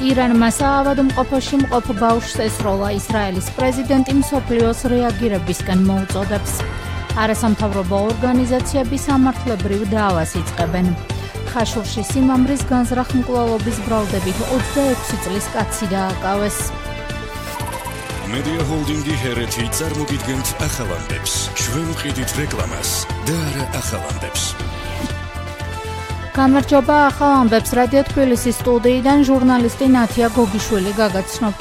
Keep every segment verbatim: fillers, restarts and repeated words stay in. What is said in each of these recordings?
ირანმა საავადმყოფოში მყოფ ბავშვს ესროლა. ისრაელის პრეზიდენტი მსოფლიოს რეაგირებისკენ მოუწოდებს. არასამთავრობო ორგანიზაციები სამართლებრივ დაავას იწყებენ. ხაშურში სიმამრის განზრახ მკვლელობის ბრალდებით ოცდაექვსი წლის კაცი დააკავეს. Media Holding-ი ჰერეთი წარმოგიდგენთ ახალამდებს. ჩვენ ვყიდით რეკლამას და არა ახალამდებს. გამარჯობა, ახალამდებს რადიო თბილისის სტუდიიდან ჟურნალისტი ნათია გოგიშვილი გაგაცნობთ.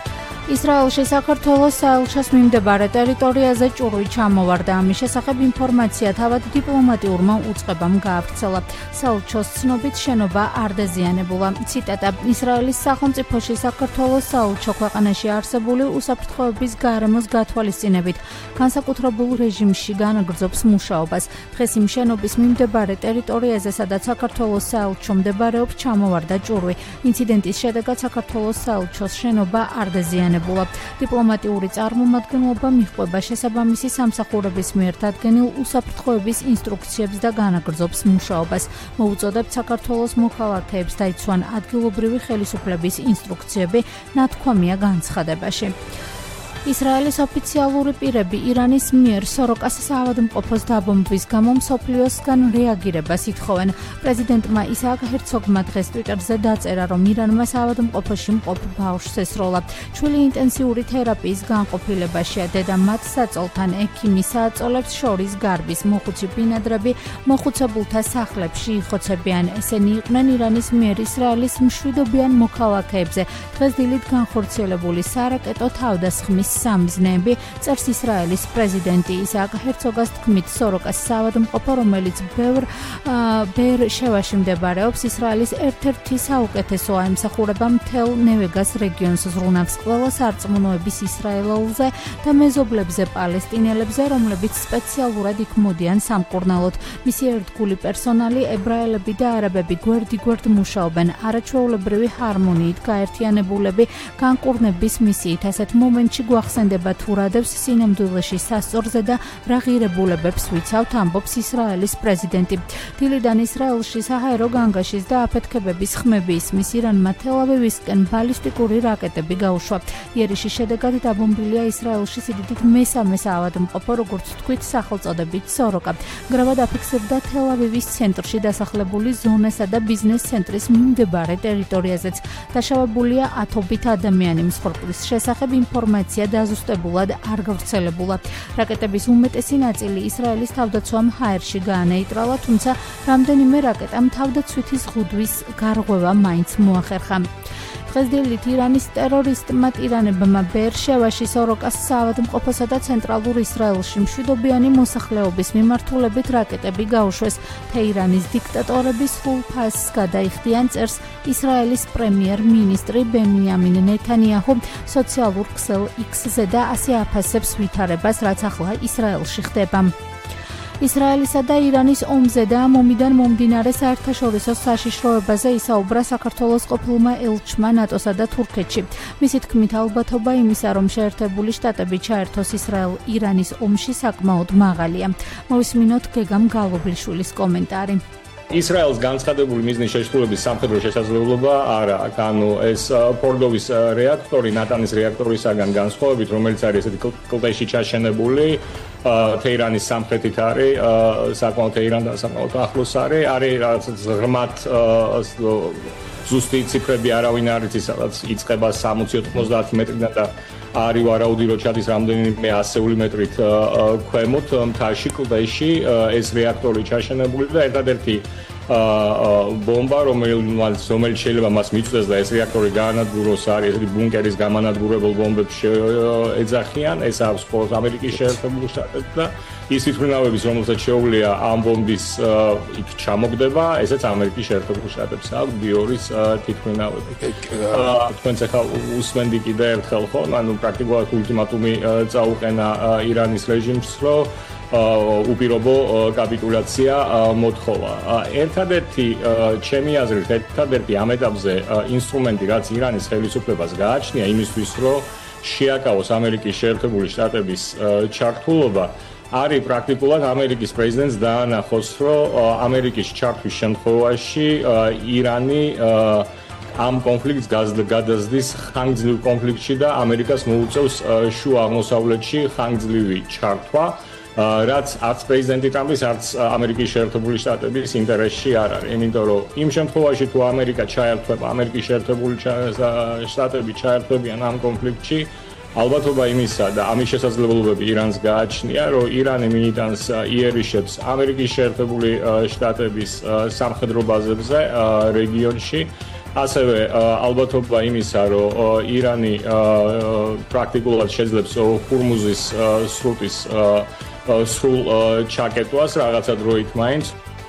ისრაელში საქართველოს საელჩოს მიმდებარე ტერიტორიაზე ჭურვი ჩამოვარდა. ამის შესახებ ინფორმაცია თავად დიპლომატიურმა უწყებამ გაავრცელა. საელჩოს ცნობით შენობა არ დაზიანებულა. ციტატა: ისრაელის სახელმწიფოში საქართველოს საელჩო ქვეყანაში არსებული უსაფრთხოების გარემოს გათვალისწინებით განსაკუთრებულ რეჟიმში განაგრძობს მუშაობას. დღეს იმ შენობის მიმდებარე ტერიტორიაზე, სადაც საქართველოს საელჩო მდებარეობს, ჩამოვარდა ჭურვი. ინციდენტის შედეგად საქართველოს საელჩოს შენობა არ დაზიანებულა. დიპლომატიური წარმომადგენლობა მიჰყვება შესაბამისი სამსახურების მიერ დადგენილ უსაფრთხოების ინსტრუქციებს და განაგრძობს მუშაობას. მოუწოდებთ საქართველოს მოქალაქეებს დაიცვან ადგილობრივი ხელისუფლების ინსტრუქციები ნათქვამია განცხადებაში. ისრაელის ოფიციალური პირები ირანის მიერ სოროკას საავადმყოფოს დაბომბვის გამო მსოფლიოსგან რეაგირებას ითხოვენ. პრეზიდენტმა ისააკ ჰერცოგმა დღეს ტვიტერზე დაწერა, რომ ირანმა საავადმყოფოში მყოფ ბავშვს ესროლა. ჩვილი ინტენსიური თერაპიის განყოფილებაშია. დედა მათ საწოლთან ექიმი სააწოლებს შორის გარბის მოხუცი ბინადრები მოხუცებულთა სახლებში იხოცებიან. ესენი იყვნენ ირანის მიერ ისრაელის მშვიდობიან მოქალაქეებზე დღეს დილით განხორციელებული სარაკეტო თავდასხმის სამიზნეები, წერს ისრაელის პრეზიდენტი. ისააკ ჰერცოგას თქმით, სოროკას საავადმყოფო, რომელიც ბევრ ბეერ-შევაში მდებარეობს, ისრაელის ერთ-ერთი საუკეთესოა, ემსახურება მთელ ნევეგას რეგიონს, ზრუნავს ყველა სარწმუნოების ისრაელულზე და მეზობლებზე პალესტინელებზე, რომლებიც სპეციალურად იქ მოდიან სამკურნალოდ. მისი ერთგული პერსონალი, ებრაელები და არაბები გვერდ-იგვერდ მუშაობენ არაჩვეულებრივი ჰარმონიით, გაერთიანებულები განკურნების მისიით. ასეთ მომენტში ახსენდება თუ რადევს სინამდვილეში სასწორზე და რა ღირებულებებს ვიცავთ, ამბობს ისრაელის პრეზიდენტი. დილიდან ისრაელში საჰაერო განგაშის და აფეთქებების ხმები ისმის. ირანმა თელ-ავივისკენ ბალისტიკური რაკეტები გაუშვა. იერიში შედეგად დაბომბილია ისრაელში სიდიდით მესამე საავადმყოფო, როგორც თქვით, სახელწოდებით სოროკა. გრაბად აფიქსირდა თელ-ავივის ცენტრში დასახლებული ზონასა და ბიზნეს ცენტრის მიმდებარე ტერიტორიაზეც. დაშავებულია ათობით ადამიანი. მსხვერპლის შესახებ ინფორმაცია დაზუსტებულად არ გავრცელებულა. რაკეტების უმეტესი ნაწილი ისრაელის თავდაცვამ ჰაერში გაანეიტრალა, თუმცა რამდენიმე რაკეტამ თავდაცვითი ზღუდვის გარღვევა მაინც მოახერხა. დღეს დილით ირანის ტერორისტმა ტირანებმა ბეერ-შევაში სოროკას საავადმყოფოსა და ცენტრალურ ისრაელში მშვიდობიანი მოსახლეობის მიმართულებით რაკეტები გაუშვეს. თეირანის დიქტატორები სულ ფასს გადაიხდიან, წერს ისრაელის პრემიერ-მინისტრი ბენიამინ ნეთანიაჰუ სოციალურ ქსელ X-ზე და ასე აფასებს ვითარებას, რაც ახლა ისრაელში ხდება. ისრაელისა და ირანის ომზე და ამ ომიდან მომდინარე საერთაშორისო საშიშროებაზე ისაუბრა საქართველოს ყოფილმა ელჩმა ნატოსა და თურქეთში. მისი თქმით, ალბათობა იმისა, რომ შეერთებული შტატები ჩაერთოს ისრაელ-ირანის ომში საკმაოდ მაღალია. მოვისმინოთ გეგამ გალობლიშვილის კომენტარი. ისრაელს განცხადებული მიზნის შეშლილების სამხედრო შესაძლებლობა არ აქვს. ანუ ეს ფორდოვის რეაქტორი, ნატანის რეაქტორისაგან განსხვავებით, რომელიც არის ესეთი კლდეში ჩაშენებული, თეირანის სამხრეთით არის, საკმაოდ თეირანთან საკმაოდ ახლოს არის, არის ღრმად ზუსტი ციფრები არავინ არ იცის, სადაც იწყება სამოცი ოთხმოცდაათი მეტრიდან და არის ვარაუდი, რომ ჩადის რამდენიმე ასეული მეტრით ქვემოთ მთაში კლდეში ეს რეაქტორი ჩაშენებული და ერთადერთი ბომბა, რომელიც რომელიც შეიძლება მას მიწვდეს და ეს რეაქტორი გაანადგუროს, არის ესეთი ბუნკერის გამანადგურებელ ბომბებს ეძახიან. ეს აქვს მხოლოდ ამერიკის შეერთებული შტატები და ის თვითმფრინავების, რომელსაც შეუძლია ამ ბომბის იქ ჩამოგდება, ესეც ამერიკის შეერთებული შტატებს აქვს ბიორის თვითმფრინავები. თქვენც ახლა უსმენდი კიდე ერთხელ ხო, ანუ პრაქტიკულად ultimatumi წაუყენა ირანის რეჟიმს, რომ უპირობო კაპიტულაცია მოთხოვა. ერთადერთი ჩემი აზრით, ერთადერთი ამ ეტაპზე ინსტრუმენტი, რაც ირანის ხელისუფლებას გააჩნია იმისთვის, რომ შეაკავოს ამერიკის შეერთებული შტატების ჩართულობა, არის პრაქტიკულად ამერიკის პრეზიდენტს დაანახოს, რომ ამერიკის ჩართვის შემთხვევაში ირანი ამ კონფლიქტს გადაძდის ხანგრძლივ კონფლიქტში და ამერიკას მოუწევს შუა აღმოსავლეთში ხანგრძლივი ჩართვა, რაც არც პრეზიდენტი ტრამპის, არც ამერიკის შეერთებული შტატების ინტერესში არ არის. იმიტომ რომ იმ შემთხვევაში თუ ამერიკა ჩაერთვება, ამერიკის შეერთებული შტატები ჩაერთვებიან ამ კონფლიქტში, ალბათობა იმისა და ამის შესაძლებლობები ირანს გააჩნია, რომ ირანი მიიტანს იერიშებს ამერიკის შეერთებული შტატების სამხედრო ბაზებზე რეგიონში. ასევე ალბათობა იმისა, რომ ირანი პრაქტიკულად შეძლებს ჰორმუზის სრუტის სრულ ჩაკეტვას რაღაცა დროით მაინც.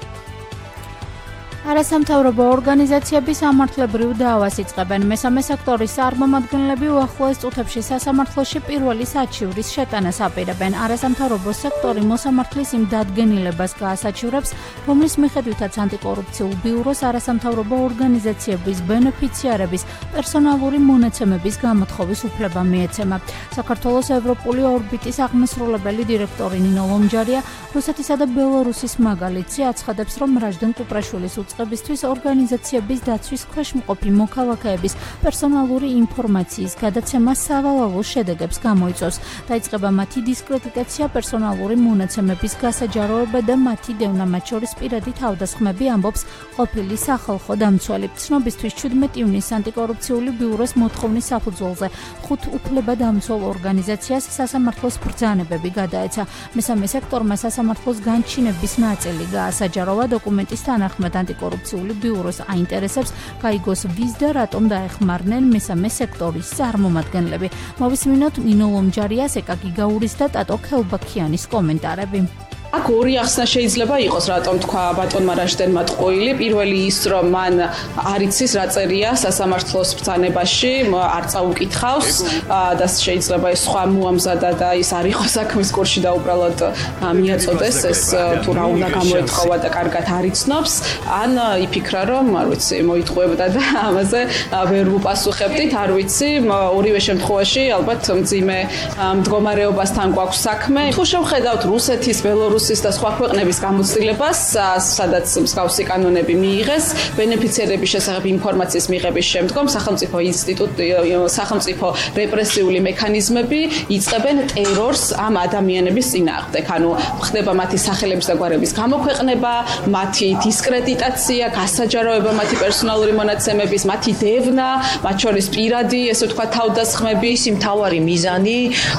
არასამთავრობო ორგანიზაციები სამართლებრივ დაავას იწყებენ. მესამე სექტორის წარმომადგენლები უახლოეს წუთებში სასამართლოში პირველი საჩივრის შეტანას აპირებენ. არასამთავრობო სექტორი მოსამართლის იმ დადგენილებას გაასაჩივრებს, რომლის მიხედვითაც ანტიკორუფციულ ბიუროს არასამთავრობო ორგანიზაციების ბენეფიციარების პერსონალური მონაცემების გამოთხოვის უფლება მიეცემა. საქართველოს ევროპული ორბიტის აღმასრულებელი დირექტორი ნინო ლომჯარია რუსეთისა და ბელარუსის მაგალითზე აცხადებს, რომ რაჟდენ კუპრაშვილის უწყებისთვის ორგანიზაციების დაცვის ქვეშ მყოფი მოქალაქეების პერსონალური ინფორმაციის გადაცემა სავალალო შედეგებს გამოიწვევს. დაიწყება მათი დისკრედიტაცია, პერსონალური მონაცემების გასაჯაროება და მათი დევნა, მათ შორის პირადი თავდასხმები, ამბობს ყოფილი სახალხო დამცველი. ცნობისთვის ჩვიდმეტი ივნისს ანტიკორუფციული ბიუროს მოთხოვნის საფუძველზე ხუთ უფლებადამცველ ორგანიზაციას სასამართლოს ბრძანებები გადაეცა. მესამე სექტორმა სასამართლოს განჩინების ნაწილი გაასაჯაროვა. დოკუმენტის თანახმად ანტიკორუფციული ბიუროს აინტერესებს გაიგოს ვის და რატომ დაეხმარნენ მესამე სექტორის წარმომადგენლები. მოვისმინოთ ნინო ლომჯარიას, ეკა გიგაურის და ტატო ქელბაქიანის კომენტარები. აქ ორი ახსნა შეიძლება იყოს, რატომ თქვა ბატონმა რაჟდენმა ტყუილი. პირველი ის, რომ მან არ იცის რა წერია სასამართლოს ბრძანებაში, არ წაუკითხავს და შეიძლება ეს სხვა მოამზადა და ის არ იყოს საქმის კურსში და უბრალოდ მიაწოდეს ეს თუ რა უნდა გამოეთხოვა და კარგად არ იცნობს, ან იფიქრა, რომ არ ვიცი, მოიტყუებდა და ამაზე ვერ უპასუხებდით, არ ვიცი, ორივე შემთხვევაში ალბათ მძიმე მდგომარეობასთან გვაქვს საქმე. თუ შევხედავთ რუსეთის, ბელარუსის და სხვა ქვეყნების გამოცდილებას, სადაც მსგავსი კანონები მიიღეს, ბენეფიციარების შესახებ ინფორმაციის მიღების შემდგომ სახელმწიფო ინსტიტუტი, სახელმწიფო რეპრესიული მექანიზმები იწყებენ ტერორს ამ ადამიანების წინააღმდეგ. ანუ ხდება მათი სახელების და გვარების გამოქვეყნება, მათი დისკრედიტაცია, გასაჯაროება მათი პერსონალური მონაცემების, მათი დევნა, მათ შორის პირადი, ესე ვთქვა, თავდასხმები. ის მთავარი მიზანი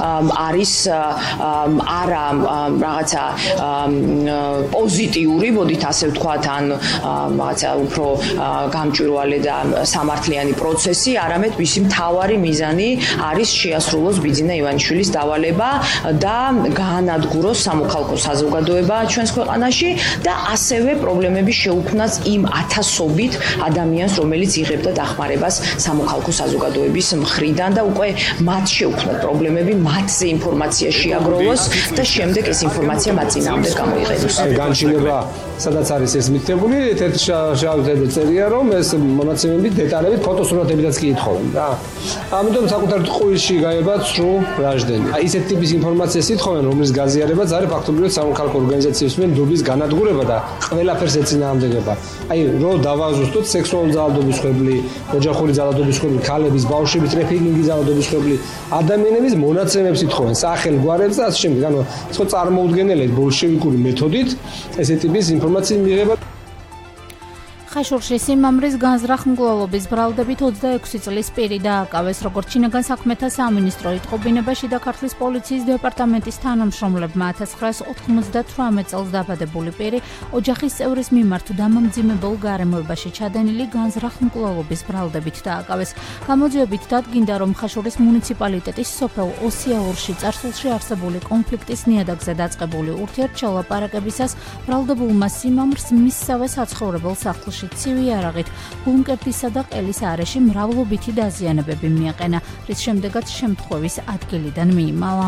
არის არა რაღაცა პოზიტიური, მოდით ასე ვთქვათ, ან რაღაცა უფრო გამჭვირვალე და სამართლიანი პროცესი, არამედ მისი მთავარი მიზანი არის შეასრულოს ბიძინა ივანიშვილის დავალება და გაანადგუროს სამოქალაქო საზოგადოება ჩვენს ქვეყანაში და ასევე პრობლემები შეუქმნას იმ ათასობით ადამიანს, რომელიც იღებდა დახმარებას სამოქალაქო საზოგადოების მხრიდან და უკვე მათ შეუქმნათ პრობლემები, მათზე ინფორმაცია შეაგროვოს და შემდეგ ეს ინფორმაცია მათ წინააღმდეგ გამოიყენოს. განჩინება, სადაც არის ეს მითითებული, ერთ შევადეთ წერია, რომ ეს მონაცემები დეტალებით, ფოტოსურათებითაც კი ითხოვენ და ამიტომ საკუთარ ტყუილში გაებათ სრულ რაჟდენი. ისეთ ტიპის ინფორმაციას ითხოვენ, რომლის გაზიარებაც არის ფაქტობრივად სამოქალაქო ორგანიზაციების მიერ ნდობის განადგურება და ყველაფერს ეწინააღმდეგება. აი, რო დავაზუსტოთ სექსუალური ძალადობის ხვედრი, ოჯახური ძალადობის ხვედრი, ქალების, ბავშვების ტრეფიკინგის ძალადობის ხვედრი, ადამიანების მონაცემებს ითხოვენ, სახელ, გვარებს და ასე შემდეგ. ანუ ხო წარმოუდგენელია ბოლშევიკური მეთოდით ესეთი ტიპის ინფორმაციის მიღება. ხაშურში სიმამრის განზრახმგლობის ბრალდებით ოცდაექვსი წლის პირი დააკავეს, როგორც შინაგან საქმეთა სამინისტრო იტყობინება შიდა ქართლის პოლიციის დეპარტამენტის თანამშრომლებმა ათას ცხრაასი ოთხმოცდათვრამეტ წელს დაბადებული პირი ოჯახის წევრის მიმართ დამამძიმებელ გარემოებაში ჩადენილი განზრახმგლობის ბრალდებით დააკავეს. გამოძიებით დადგინდა, რომ ხაშურის მუნიციპალიტეტის სოფელ ოსიაურში წარსულში არსებული კონფლიქტის ნიადაგზე დაწყებული ურთიერთშელაპარაკებისას ბრალდებულმა სიმამრს მისსავე საცხოვრებელ სახლში ცივი არაღით, ბუნკერდისა და ყელის არეში მრავლობითი დაზიანებები მიაყენა, რის შემდეგაც შემთხვევის ადგილიდან მიიმალა.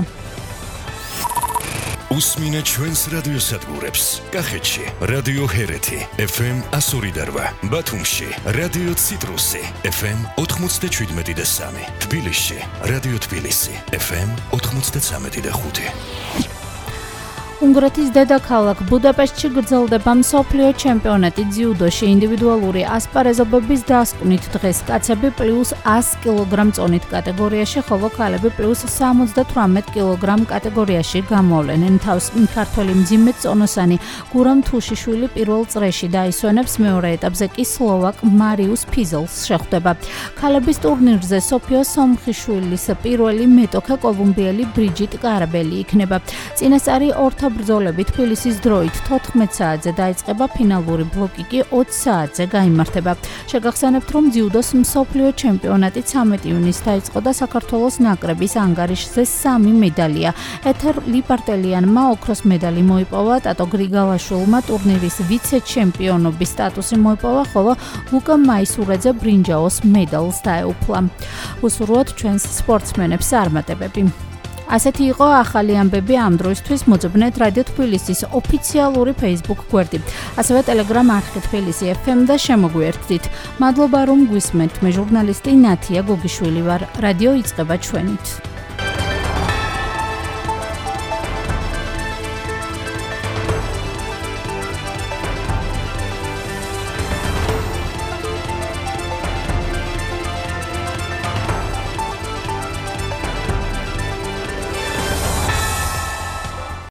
უსმინე ჩვენს რადიოსადგურებს. კახეთში რადიო ჰერეთი ეფ ემ εκατო ორი და რვა, ბათუმში რადიო ციტრუსი ეფ ემ ოთხმოცდაშვიდმეტი და სამი, თბილისში რადიო თბილისი ეფ ემ ოთხმოცდაცამეტი და ხუთი. უნგრეთის დედაქალაქ ბუდაპეშტში გრძელდება მსოფლიო ჩემპიონატი ძიუდოში ინდივიდუალური ასპარეზობების დასკვნით დღეს კაცები პლუს ას კილოგრამ წონით კატეგორიაში, ხოლო ქალები პლუს სამოცდათვრამეტ კილოგრამ კატეგორიაში გამოვლენენ თავს. ქართველი მძიმე წონოსანი გურამ თუშიშვილი პირველ წრეში დაისვენებს, მეორე ეტაპზე კი სლოვაკ მარიუს ფიზელს შეხვდება. ქალების ტურნირზე სოფიო სომხიშვილის პირველი მეტოქე კოლუმბიელი ბრიჯიტ კარაბელი იქნება. წინასწარი ორთა ბრძოლები თბილისის დროით თოთხმეტ საათზე დაიწყება, ფინალური ბლოკი კი ოცი საათზე გაიმართება. შეგახსენებთ, რომ ძიუდოს მსოფლიო ჩემპიონატი ცამეტი ივნისს დაიწყო და საქართველოს ნაკრების ანგარიშზე სამი მედალია. ეთერ ლიპარტელიანმა ოქროს მედალი მოიპოვა, ტატო გრიგალაშვილმა ტურნირის ვიცე-ჩემპიონობის სტატუსი მოიპოვა, ხოლო ლუკა მაისურაძე ბრინჯაოს მედალს დაეუფლა. უსურვოთ ჩვენს სპორტსმენებს წარმატებები. ასეთი იყო ახალი ამბები ამ დროისთვის. მოძებნეთ რადიო თბილისის ოფიციალური Facebook გვერდი, ასევე Telegram არხი თბილისი ეფ ემ და შემოგვიერთდით. მადლობა რომ გვისმენთ. მე ჟურნალისტი ნათია გოგიშვილი ვარ. რადიო იწყება ჩვენით.